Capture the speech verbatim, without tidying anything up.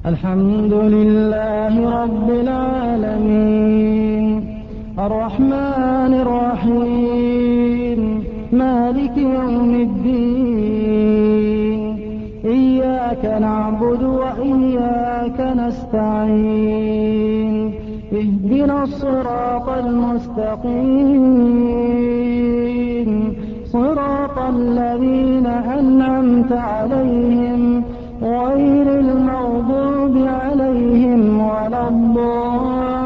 الحمد لله رب العالمين الرحمن الرحيم مالك يوم الدين إياك نعبد وإياك نستعين اهدنا الصراط المستقيم صراط الذين أنعمت عليهم غير المغضوب عليهم ولا الضالين